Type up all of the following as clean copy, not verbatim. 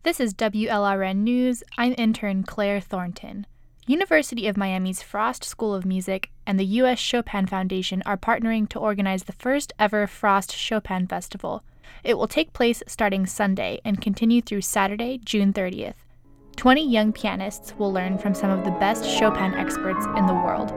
This is WLRN News. I'm intern Claire Thornton. University of Miami's Frost School of Music and the U.S. Chopin Foundation are partnering to organize the first ever Frost Chopin Festival. It will take place starting Sunday and continue through Saturday, June 30th. 20 young pianists will learn from some of the best Chopin experts in the world.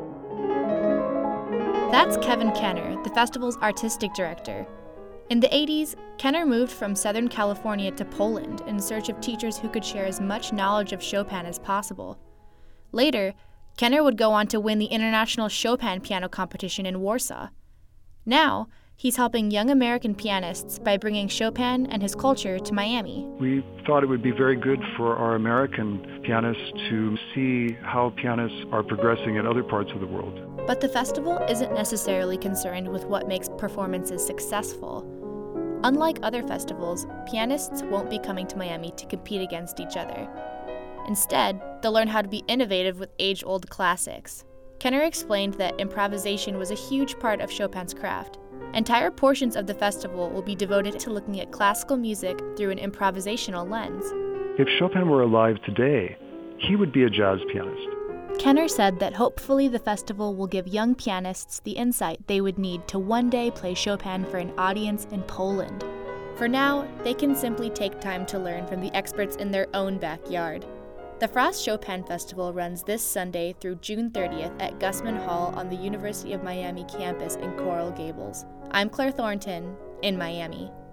That's Kevin Kenner, the festival's artistic director. In the 80s, Kenner moved from Southern California to Poland in search of teachers who could share as much knowledge of Chopin as possible. Later, Kenner would go on to win the International Chopin Piano Competition in Warsaw. Now, he's helping young American pianists by bringing Chopin and his culture to Miami. We thought it would be very good for our American pianists to see how pianists are progressing in other parts of the world. But the festival isn't necessarily concerned with what makes performances successful. Unlike other festivals, pianists won't be coming to Miami to compete against each other. Instead, they'll learn how to be innovative with age-old classics. Kenner explained that improvisation was a huge part of Chopin's craft. Entire portions of the festival will be devoted to looking at classical music through an improvisational lens. If Chopin were alive today, he would be a jazz pianist. Kenner said that hopefully the festival will give young pianists the insight they would need to one day play Chopin for an audience in Poland. For now, they can simply take time to learn from the experts in their own backyard. The Frost Chopin Festival runs this Sunday through June 30th at Gusman Hall on the University of Miami campus in Coral Gables. I'm Claire Thornton in Miami.